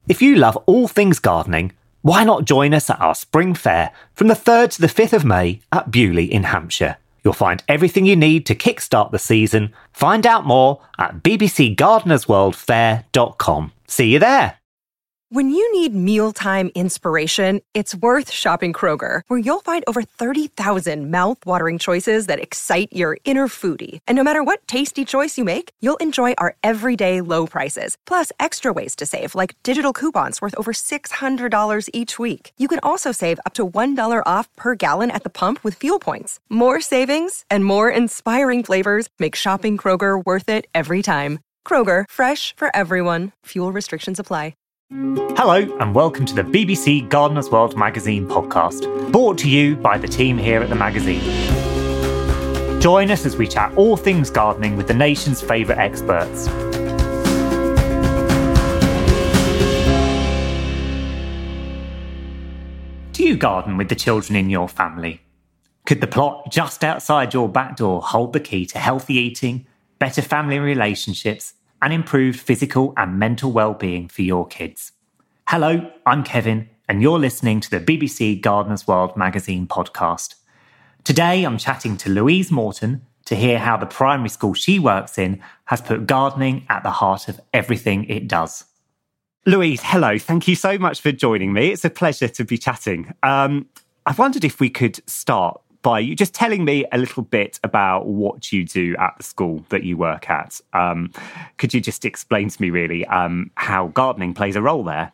If you love all things gardening, why not join us at our spring fair from the 3rd to the 5th of May at Bewley in Hampshire? You'll find everything you need to kickstart the season. Find out more at bbcgardenersworldfair.com. See you there. When you need mealtime inspiration, it's worth shopping Kroger, where you'll find over 30,000 mouth-watering choices that excite your inner foodie. And no matter what tasty choice you make, you'll enjoy our everyday low prices, plus extra ways to save, like digital coupons worth over $600 each week. You can also save up to $1 off per gallon at the pump with fuel points. More savings and more inspiring flavors make shopping Kroger worth it every time. Kroger, fresh for everyone. Fuel restrictions apply. Hello and welcome to the BBC Gardener's World magazine podcast, brought to you by the team here at the magazine. Join us as we chat all things gardening with the nation's favourite experts. Do you garden with the children in your family? Could the plot just outside your back door hold the key to healthy eating, better family relationships, and improved physical and mental well-being for your kids? Hello, I'm Kevin, and you're listening to the BBC Gardener's World magazine podcast. Today, I'm chatting to Louise Morton to hear how the primary school she works in has put gardening at the heart of everything it does. Louise, hello. Thank you so much for joining me. It's a pleasure to be chatting. I wondered if we could start by you just telling me a little bit about what you do at the school that you work at. Could you just explain to me really how gardening plays a role there?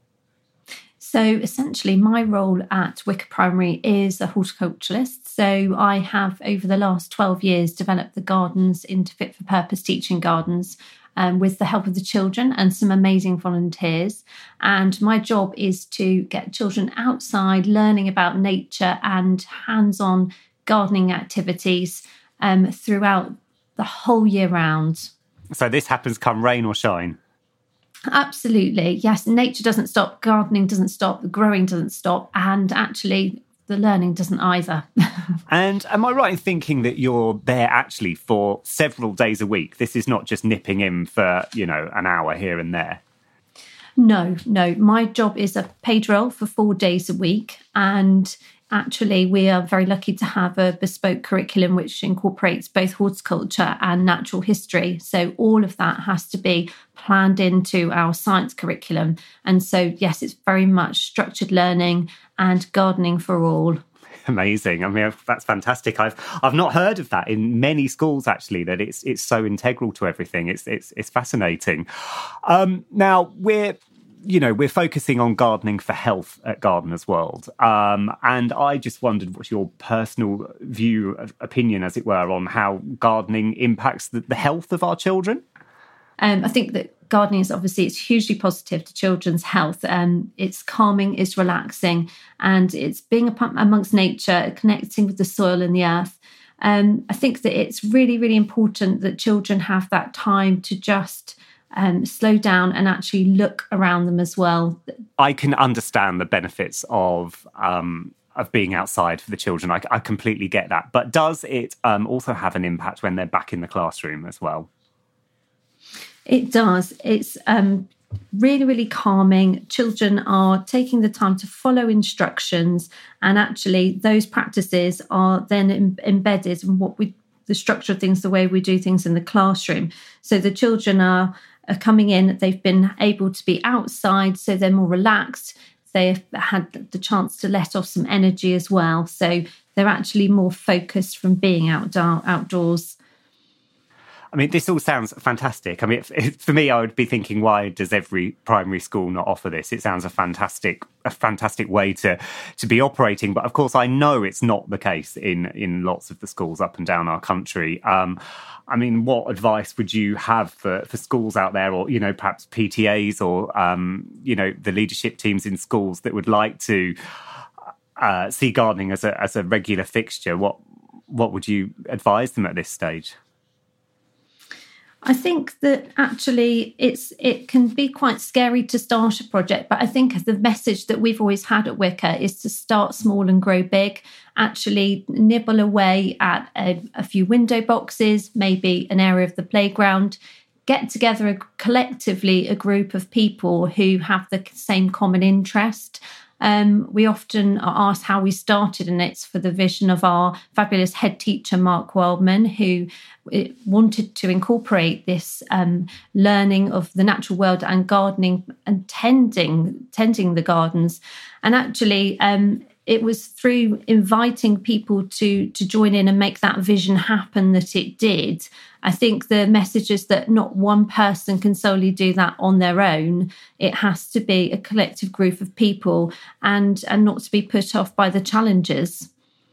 So essentially my role at Wicker Primary is a horticulturalist. So I have over the last 12 years developed the gardens into fit for purpose teaching gardens with the help of the children and some amazing volunteers. And my job is to get children outside learning about nature and hands-on gardening activities throughout the whole year round. So this happens come rain or shine? Absolutely. Yes, nature doesn't stop, gardening doesn't stop, the growing doesn't stop, and actually the learning doesn't either. And am I right in thinking that you're there actually for several days a week? This is not just nipping in for, an hour here and there. No. My job is a paid role for 4 days a week. And actually, we are very lucky to have a bespoke curriculum which incorporates both horticulture and natural history. So all of that has to be planned into our science curriculum. And so, yes, it's very much structured learning and gardening for all. Amazing. I mean, that's fantastic. I've not heard of that in many schools, actually, that it's so integral to everything. It's fascinating. Now, we're focusing on gardening for health at Gardener's World. And I just wondered what's your personal opinion, as it were, on how gardening impacts the health of our children? I think that gardening it's hugely positive to children's health. It's calming, it's relaxing, and it's being amongst nature, connecting with the soil and the earth. I think that it's really, really important that children have that time to just slow down and actually look around them as well. I can understand the benefits of being outside for the children. I completely get that. But does it also have an impact when they're back in the classroom as well? It does. It's really, really calming. Children are taking the time to follow instructions, and actually those practices are then embedded in the structure of things, the way we do things in the classroom. So the children are coming in, they've been able to be outside, so they're more relaxed. They've had the chance to let off some energy as well. So they're actually more focused from being outdoors. I mean, this all sounds fantastic. I mean, for me, I would be thinking, why does every primary school not offer this? It sounds a fantastic way to be operating. But of course, I know it's not the case in lots of the schools up and down our country. I mean, what advice would you have for schools out there, or, perhaps PTAs or, the leadership teams in schools that would like to see gardening as a regular fixture? What would you advise them at this stage? I think that actually it can be quite scary to start a project, but I think the message that we've always had at Wicker is to start small and grow big. Actually nibble away at a few window boxes, maybe an area of the playground. get together collectively a group of people who have the same common interest. We often are asked how we started, and it's for the vision of our fabulous head teacher, Mark Wildman, who wanted to incorporate this learning of the natural world and gardening and tending the gardens. And actually, it was through inviting people to join in and make that vision happen that it did. I think the message is that not one person can solely do that on their own. It has to be a collective group of people and not to be put off by the challenges.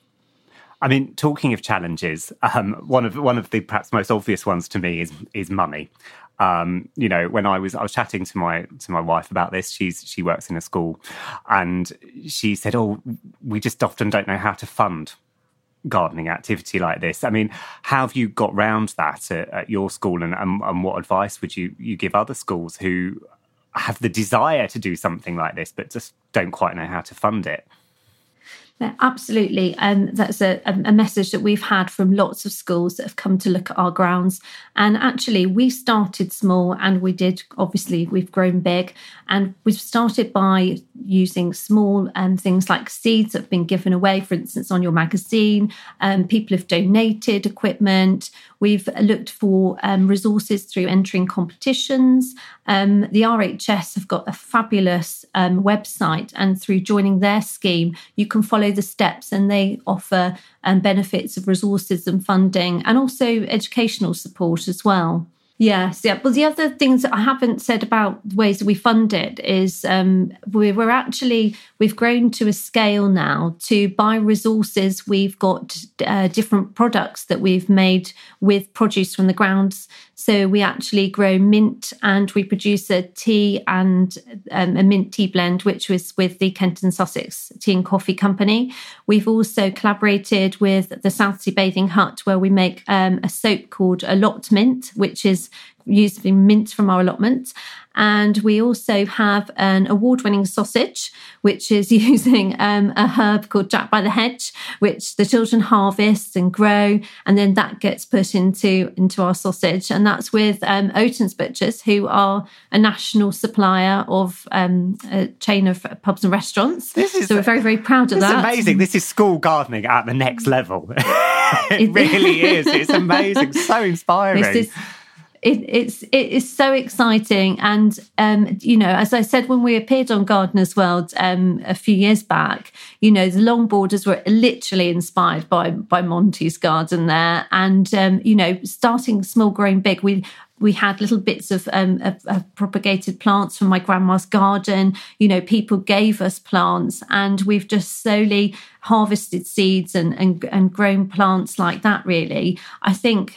I mean, talking of challenges, one of the perhaps most obvious ones to me is money. When I was chatting to my wife about this, she works in a school, and she said, "Oh, we just often don't know how to fund gardening activity like this." I mean, how have you got round that at your school, and what advice would you give other schools who have the desire to do something like this but just don't quite know how to fund it? Yeah, absolutely. And that's a message that we've had from lots of schools that have come to look at our grounds. And actually, we started small, and we've grown big. And we've started by using small things like seeds that have been given away, for instance, on your magazine. People have donated equipment. We've looked for resources through entering competitions. The RHS have got a fabulous website, and through joining their scheme, you can follow the steps, and they offer benefits of resources and funding, and also educational support as well. Yes, yeah. Well, the other things that I haven't said about the ways that we fund it is we've grown to a scale now to buy resources. We've got different products that we've made with produce from the grounds. So we actually grow mint, and we produce a tea and a mint tea blend, which was with the Kent and Sussex Tea and Coffee Company. We've also collaborated with the Southsea Bathing Hut, where we make a soap called Allot Mint, which is using mint from our allotment. And we also have an award-winning sausage, which is using a herb called Jack by the Hedge, which the children harvest and grow, and then that gets put into our sausage. And that's with Oaton's Butchers, who are a national supplier of a chain of pubs and restaurants. So we're very, very proud of that. It's amazing. This is school gardening at the next level. It really is. It's amazing. So inspiring. It is so exciting. And, as I said, when we appeared on Gardener's World a few years back, the longboarders were literally inspired by Monty's garden there. And, starting small, growing big, we had little bits of propagated plants from my grandma's garden. People gave us plants, and we've just slowly harvested seeds and grown plants like that, really. I think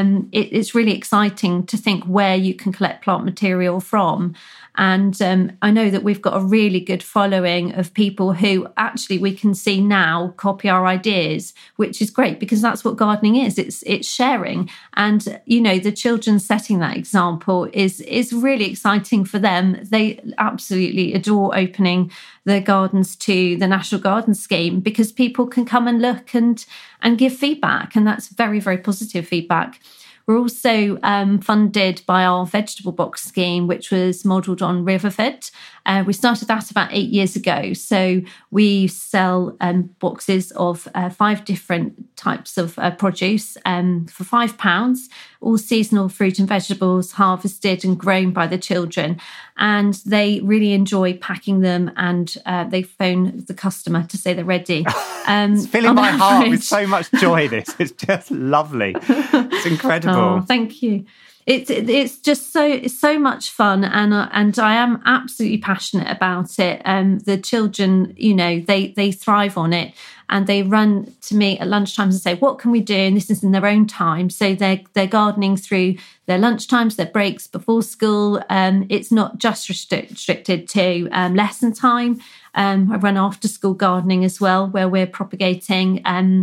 it's really exciting to think where you can collect plant material from. And I know that we've got a really good following of people who actually we can see now copy our ideas, which is great because that's what gardening is. It's sharing. And, the children setting that example is really exciting for them. They absolutely adore opening their gardens to the National Garden Scheme because people can come and look and give feedback. And that's very, very positive feedback. We're also funded by our vegetable box scheme, which was modelled on Riverfed. We started that about 8 years ago. So we sell boxes of 5 different types of produce for £5, all seasonal fruit and vegetables harvested and grown by the children. And they really enjoy packing them, and they phone the customer to say they're ready. It's filling my heart with so much joy, this. It's just lovely. It's incredible. Oh, thank you. It's just so much fun, and I am absolutely passionate about it. The children, they thrive on it, and they run to me at lunchtimes and say, "What can we do?" And this is in their own time, so they're gardening through their lunchtimes, their breaks before school. It's not just restricted to lesson time. I run after school gardening as well, where we're propagating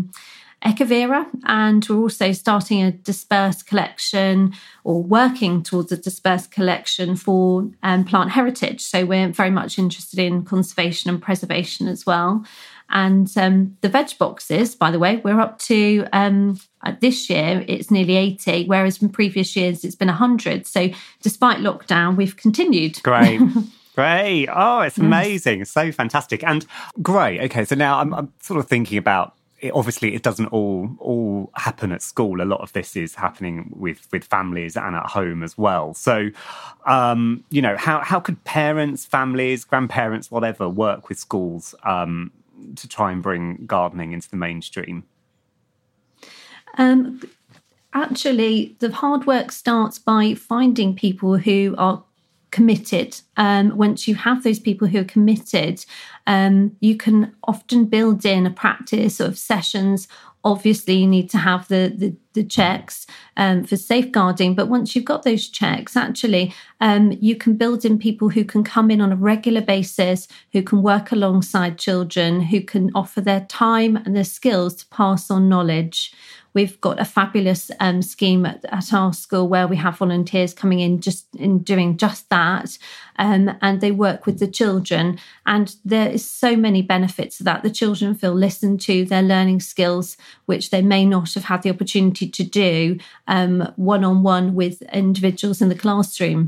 Echevera, and we're also starting a dispersed collection, or working towards a dispersed collection for plant heritage. So we're very much interested in conservation and preservation as well. And the veg boxes, by the way, we're up to this year, it's nearly 80, whereas in previous years, it's been 100. So despite lockdown, we've continued. Great. Great. Oh, it's amazing. It's so fantastic. And great. Okay. So now I'm sort of thinking about it. Obviously, it doesn't all happen at school. A lot of this is happening with families and at home as well. So, how could parents, families, grandparents, whatever, work with schools to try and bring gardening into the mainstream? Actually, the hard work starts by finding people who are committed. Once you have those people who are committed, you can often build in a practice of sessions. Obviously, you need to have the checks for safeguarding. But once you've got those checks, actually, you can build in people who can come in on a regular basis, who can work alongside children, who can offer their time and their skills to pass on knowledge. We've got a fabulous scheme at our school where we have volunteers coming in doing just that, and they work with the children. And there is so many benefits to that. The children feel listened to, they're learning skills which they may not have had the opportunity to do one-on-one with individuals in the classroom.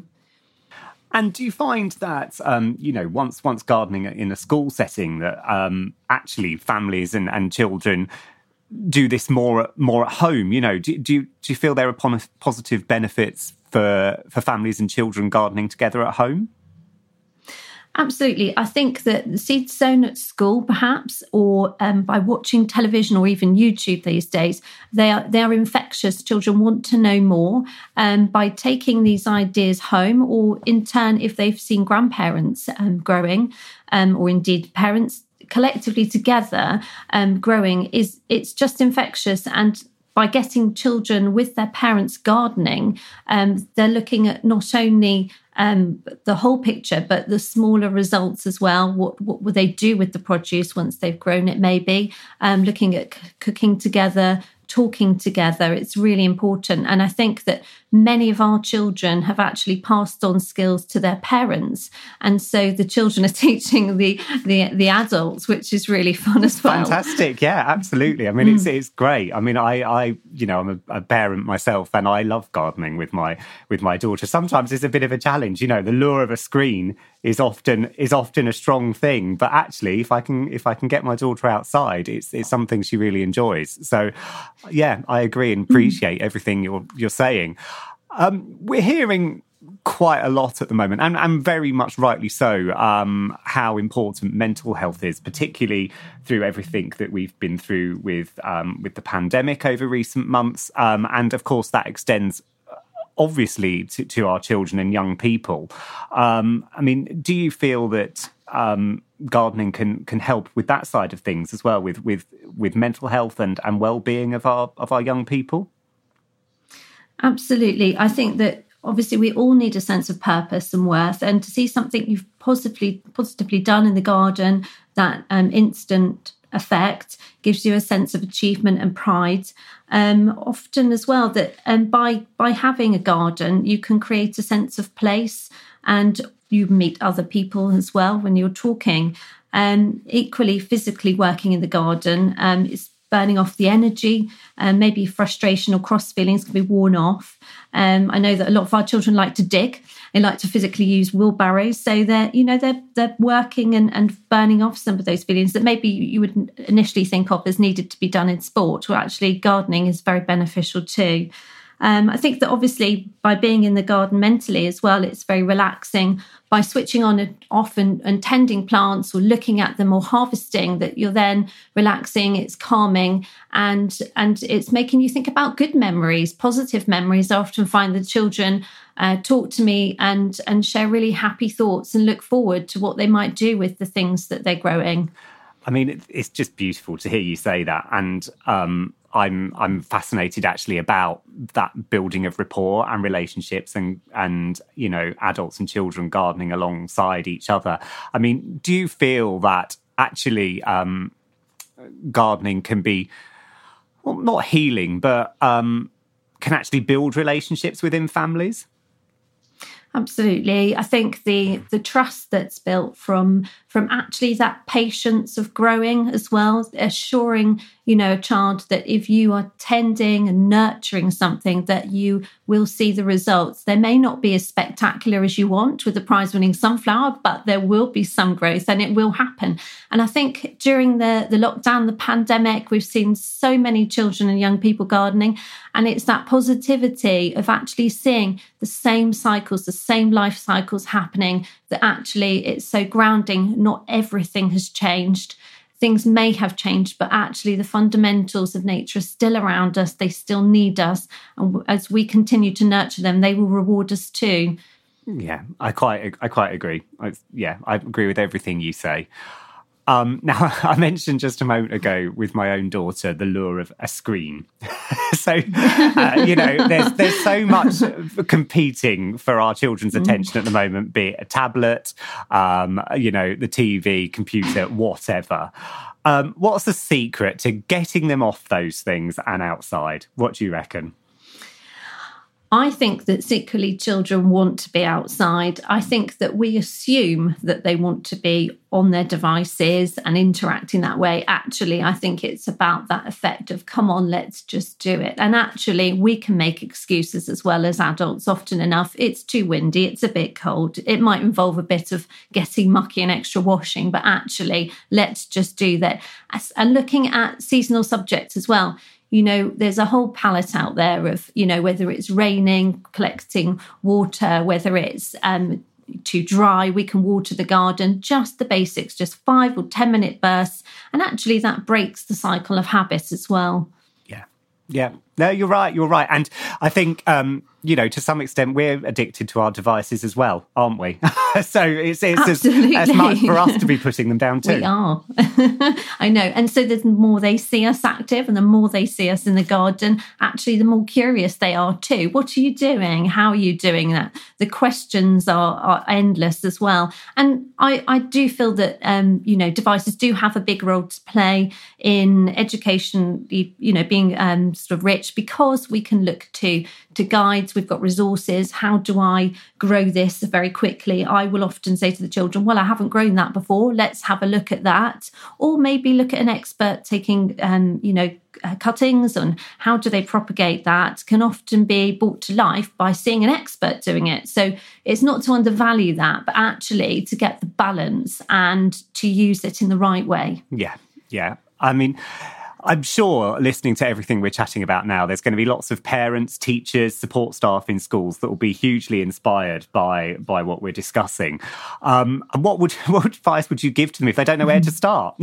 And do you find that, once gardening in a school setting, that actually families and children do this more at home? Do you feel there are positive benefits for families and children gardening together at home? Absolutely. I think that the seeds sown at school, perhaps, or by watching television or even YouTube these days, they are infectious. Children want to know more. By taking these ideas home, or in turn, if they've seen grandparents growing, or indeed parents collectively together growing, it's just infectious. And by getting children with their parents gardening, they're looking at not only the whole picture, but the smaller results as well. What will they do with the produce once they've grown it, maybe? Looking at cooking together, talking together. It's really important. And I think that many of our children have actually passed on skills to their parents. And so the children are teaching the adults, which is really fun as well. Fantastic. Yeah, absolutely. I mean, it's great. I mean, I'm a parent myself, and I love gardening with my daughter. Sometimes it's a bit of a challenge. The lure of a screen is often a strong thing, but actually, if I can get my daughter outside, it's something she really enjoys. So, yeah, I agree and appreciate everything you're saying. We're hearing quite a lot at the moment, and very much rightly so, how important mental health is, particularly through everything that we've been through with the pandemic over recent months, and of course that extends obviously to our children and young people. I mean, do you feel that gardening can help with that side of things as well, with mental health and well-being of our young people? Absolutely. I think that obviously we all need a sense of purpose and worth, and to see something you've positively done in the garden, that instant effect gives you a sense of achievement and pride. Often as well that by having a garden, you can create a sense of place, and you meet other people as well when you're talking. Equally, physically working in the garden is burning off the energy, maybe frustration or cross feelings can be worn off. I know that a lot of our children like to dig. They like to physically use wheelbarrows. So they're working and burning off some of those feelings that maybe you would initially think of as needed to be done in sport. Well, actually, gardening is very beneficial too. I think that obviously by being in the garden mentally as well, it's very relaxing. By switching on and off and tending plants or looking at them or harvesting, that you're then relaxing, it's calming, and it's making you think about good memories, positive memories. I often find the children talk to me and share really happy thoughts and look forward to what they might do with the things that they're growing. I mean, it's just beautiful to hear you say that. And I'm fascinated actually about that building of rapport and relationships and adults and children gardening alongside each other. I mean, do you feel that actually gardening can be, well, not healing, but can actually build relationships within families? Absolutely. I think the trust that's built from actually that patience of growing as well, assuring, a child that if you are tending and nurturing something, that you will see the results. They may not be as spectacular as you want with the prize-winning sunflower, but there will be some growth and it will happen. And I think during the lockdown, the pandemic, we've seen so many children and young people gardening, and it's that positivity of actually seeing the same cycles, the same life cycles happening, that actually it's so grounding. Not everything has changed. Things may have changed, but actually the fundamentals of nature are still around us. They still need us. And as we continue to nurture them, they will reward us too. Yeah, I quite agree. I agree with everything you say. Now, I mentioned just a moment ago with my own daughter the lure of a screen. So, there's so much competing for our children's attention at the moment, be it a tablet, the TV, computer, whatever. What's the secret to getting them off those things and outside? What do you reckon? I think that secretly children want to be outside. I think that we assume that they want to be on their devices and interacting that way. Actually, I think it's about that effect of, come on, let's just do it. And actually, we can make excuses as well as adults often enough. It's too windy, it's a bit cold. It might involve a bit of getting mucky and extra washing, but actually, let's just do that. And looking at seasonal subjects as well. There's a whole palette out there of, whether it's raining, collecting water, whether it's too dry, we can water the garden, just the basics, just 5 or 10 minute bursts. And actually that breaks the cycle of habits as well. Yeah. No, you're right. And I think, to some extent, we're addicted to our devices as well, aren't we? So it's as much for us to be putting them down too. We are. I know. And so the more they see us active and the more they see us in the garden, actually, the more curious they are too. What are you doing? How are you doing that? The questions are endless as well. And I do feel that, devices do have a big role to play in education, being sort of rich, because we can look to guides. We've got resources. How do I grow this very quickly? I will often say to the children, well, I haven't grown that before. Let's have a look at that. Or maybe look at an expert taking, cuttings and how do they propagate that, can often be brought to life by seeing an expert doing it. So it's not to undervalue that, but actually to get the balance and to use it in the right way. Yeah. I mean, I'm sure listening to everything we're chatting about now, there's going to be lots of parents, teachers, support staff in schools that will be hugely inspired by what we're discussing. And what advice would you give to them if they don't know where to start?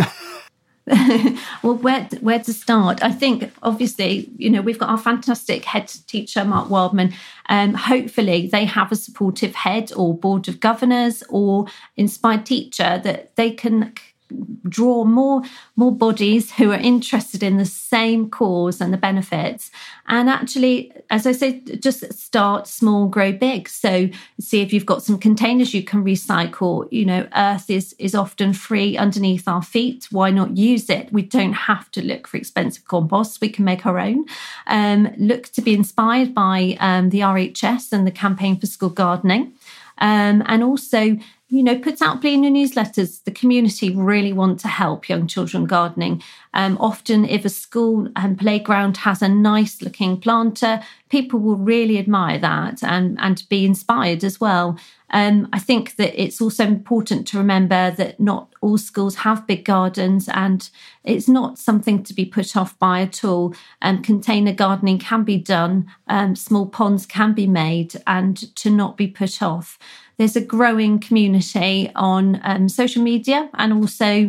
Well, where to start? I think, obviously, we've got our fantastic head teacher, Mark Wildman. Hopefully they have a supportive head or board of governors or inspired teacher that they can draw more bodies who are interested in the same cause and the benefits. And actually, as I said, just start small, grow big. So see if you've got some containers you can recycle. Earth is often free underneath our feet. Why not use it? We don't have to look for expensive compost. We can make our own. Look to be inspired by the RHS and the Campaign for School Gardening. And also, put out in your newsletters. The community really want to help young children gardening. Often if a school playground has a nice looking planter, people will really admire that and be inspired as well. I think that it's also important to remember that not all schools have big gardens, and it's not something to be put off by at all. Container gardening can be done, small ponds can be made, and to not be put off. There's a growing community on social media and also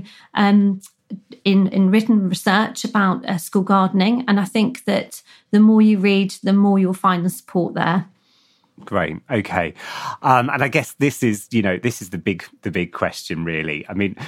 in written research about school gardening. And I think that the more you read, the more you'll find the support there. Great. Okay. And I guess this is the big question, really. I mean,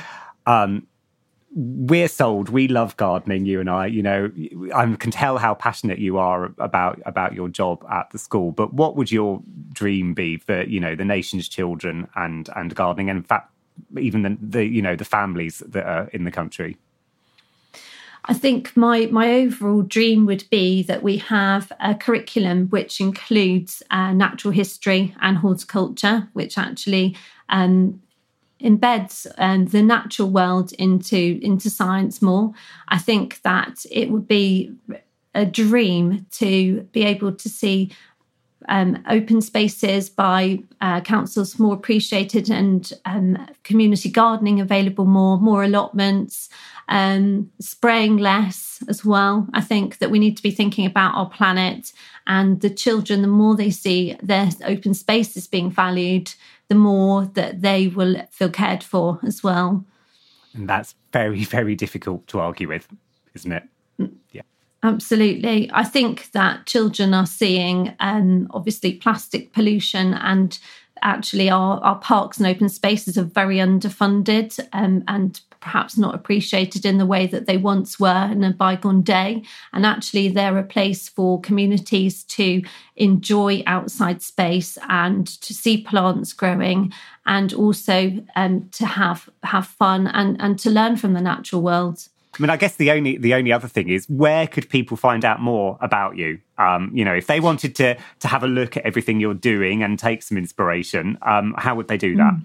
we're sold. We love gardening, you and I. I can tell how passionate you are about your job at the school. But what would your dream be for the nation's children and gardening, and in fact, even the families that are in the country? I think my overall dream would be that we have a curriculum which includes natural history and horticulture, which actually embeds the natural world into science more. I think that it would be a dream to be able to see open spaces by councils more appreciated, and community gardening available more allotments, spraying less as well. I think that we need to be thinking about our planet, and the children, the more they see their open spaces being valued, the more that they will feel cared for as well. And that's very, very difficult to argue with, isn't it? Yeah. Absolutely. I think that children are seeing, obviously, plastic pollution, and actually our parks and open spaces are very underfunded and perhaps not appreciated in the way that they once were in a bygone day. And actually, they're a place for communities to enjoy outside space and to see plants growing, and also to have fun and to learn from the natural world. I mean, I guess the only other thing is, where could people find out more about you? If they wanted to have a look at everything you're doing and take some inspiration, how would they do that?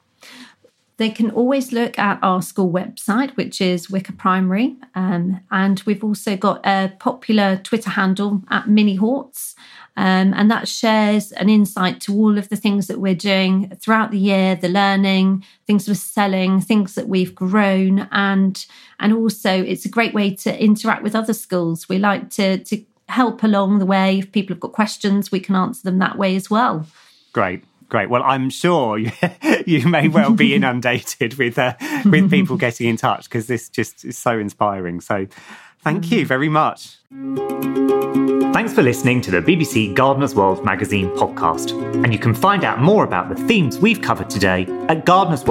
They can always look at our school website, which is Wicker Primary. And we've also got a popular Twitter handle at Mini Horts. And that shares an insight to all of the things that we're doing throughout the year, the learning, things we're selling, things that we've grown. And also it's a great way to interact with other schools. We like to help along the way. If people have got questions, we can answer them that way as well. Great. Well, I'm sure you may well be inundated with people getting in touch, because this just is so inspiring. So thank you very much. Thanks for listening to the BBC Gardener's World magazine podcast. And you can find out more about the themes we've covered today at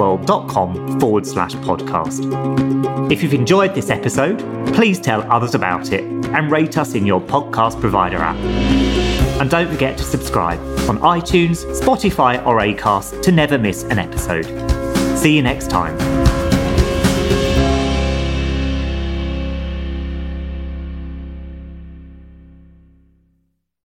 gardenersworld.com/podcast. If you've enjoyed this episode, please tell others about it and rate us in your podcast provider app. And don't forget to subscribe on iTunes, Spotify or Acast to never miss an episode. See you next time.